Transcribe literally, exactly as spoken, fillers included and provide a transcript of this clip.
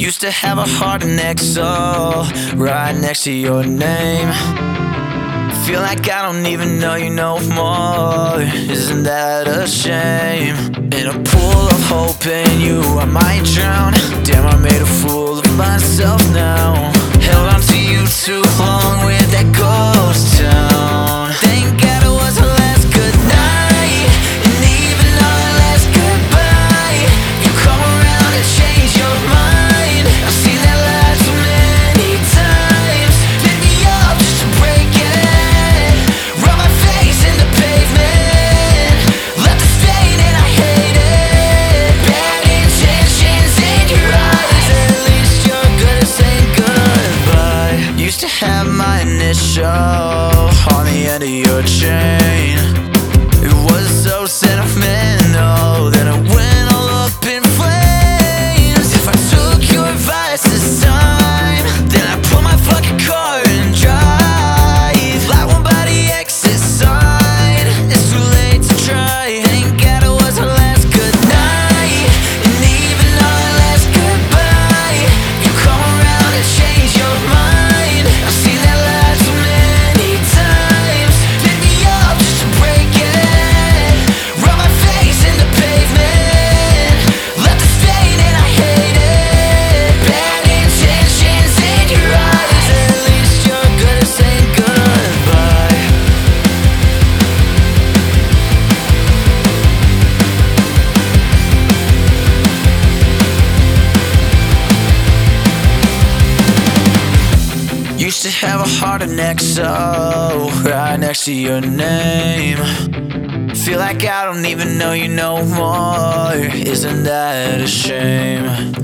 Used to have a heart and X O right next to your name. Feel like I don't even know you no more. Isn't that a shame? In a pool of hope and you I might drown. Damn, I made a fool of myself now. Held on to you too long with that ghost town. Thank God it was our last good night, and even our last goodbye. You come around and change your mind. I've seen that lie so many times. Pick me up just to break it. Rub my face in the pavement. Left a stain and I hate it. Bad intentions in your eyes. At least you're good at saying goodbye. Used to have my initial on the end of your chain. It was so sentimental, then it went all up in flames. If I took your advice this time, then I put my fucking car in drive. Like one by the exit sign. It's too late to try. Thank God it was our last good night, and even our last goodbye. You come around and change your mind. I've seen that lie so many times. Pick me up just to break it. Rub my face in the pavement. Left a stain and I hate it. Bad intentions in your eyes. At least you're good at saying goodbye. Used to have a heart and X O right next to your name. Feel like I don't even know you no more. Isn't that a shame?